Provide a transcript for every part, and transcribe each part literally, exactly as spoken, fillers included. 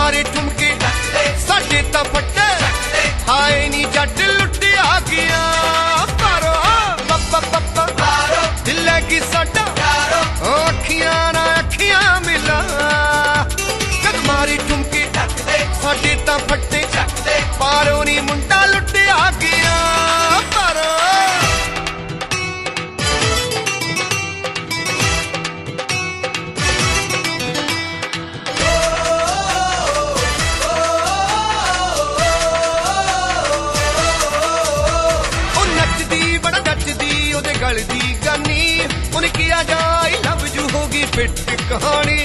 मारे ठुमके साडे तां फट्टे हाए नी जट लुटिया गया पारो पप्पा पप्पा दिल की साडा अखियां ना अखियां मिला जद मारे ठुमके साडे तां फट्टे पारो नी मुंडा लुटिया गया पारो गल दी गानी उन्हें किया जाए लव यू होगी फिट कहानी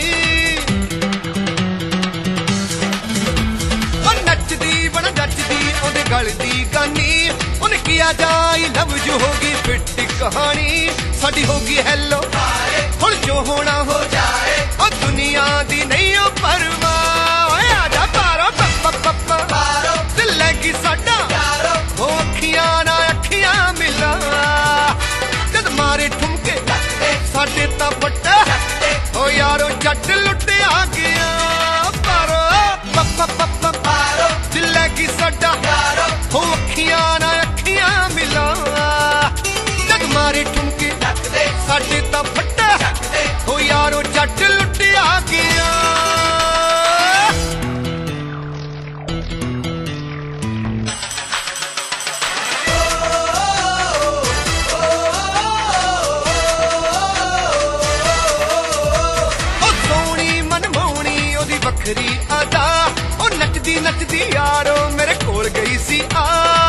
नचदी बड़ा जचदी ओदे गल दी गानी उन्हें किया जाए लव यू होगी फिट कहानी साडी होगी हेलो हुण जो होना हो जाए और दुनिया दी नहीं ओ परवाह आजा पारो पप्पा पप्पा दिल लगी साडा वो अखियां ना अखियां मिला मारे ठुमके साडे तां फट्टे ओ यारो जट लुटिया गया पारो पप्पा पप्पा दिल की साडा हो अखियां ना अखियां मिला जग मारे ठुमके साडे तां फट्टे ओ यारो जट लुटिया गया वखरी आदा ओ नचदी नचदी यारो मेरे कोल गई सी आ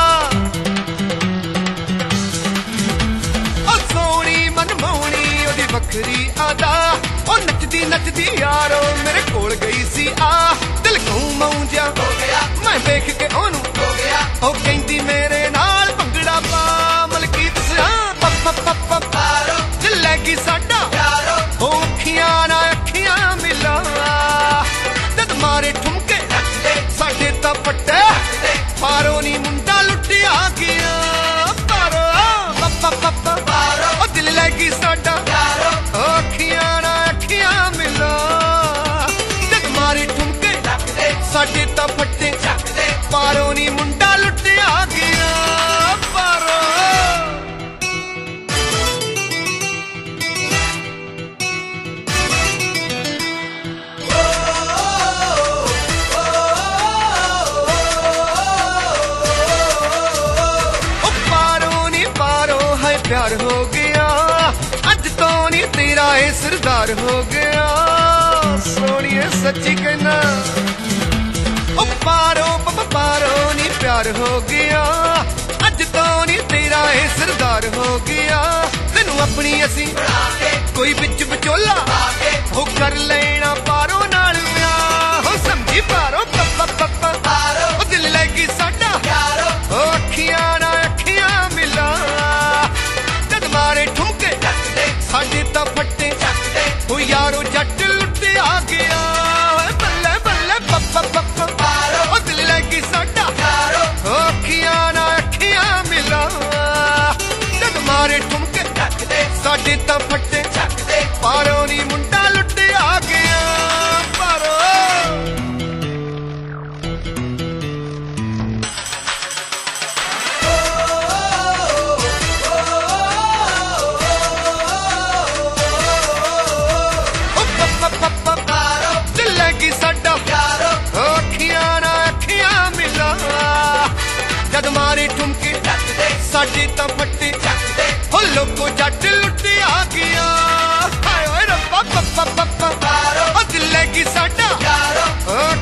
ओ सोनी मनमोहनी ओदी वखरी आदा ओ नचदी नचदी यारो मेरे कोल गई सी आ दिल क्यों मौंजा हो गया मैं देख के ओनू हो गया ओ कहंदी मेरे नाल भंगड़ा पा मलकीत सिया पप्पा पप्पा पारो दिल लगी साडा यारो ओ अखियां ना अखियां मिला मारे ठुमके साडे तां फट्टे पारो नी मुंडा लुटिया गया पारो पप्पा पप्पा पारो ओ दिल लगी साडा अखियां ना अखियां मिला जग मारे ठुमके साडे तां फट्टे पारो नी मुंडा लुटिया गया पारो प्यार हो गया अज तो नी तेरा ए सरदार हो गया सोनिए सच्ची कहना ओ पारो पप्पा पारो नी प्यार हो गया अज तो नी तेरा ए सरदार हो गया तेनू अपनी असी कोई बिच विचोला हो कर लेना पारो नाल ब्याह हो समझी पारो पप्पा पप्पा पारो ओ दिल लगी साडा ओ अखियां ना अखियां मिला मारे ठुमके साडे तां फट्टे ओ यारो जट लुटिया गया बल्ले बल्ले पप्पा पप्पा ओ दिल लगी साडा अखियां ना अखियां मिला जग मारे ठुमके साडे तां फट्टे पारो नी मुंडा लुटिया गया पारो अखियां ना अखियां मिला जद मारे ठुमके साडे तां फट्टे हो लोको जट लुटिया गया हाय ओए रब्बा पप्पा पप्पा ओ दिल की साडा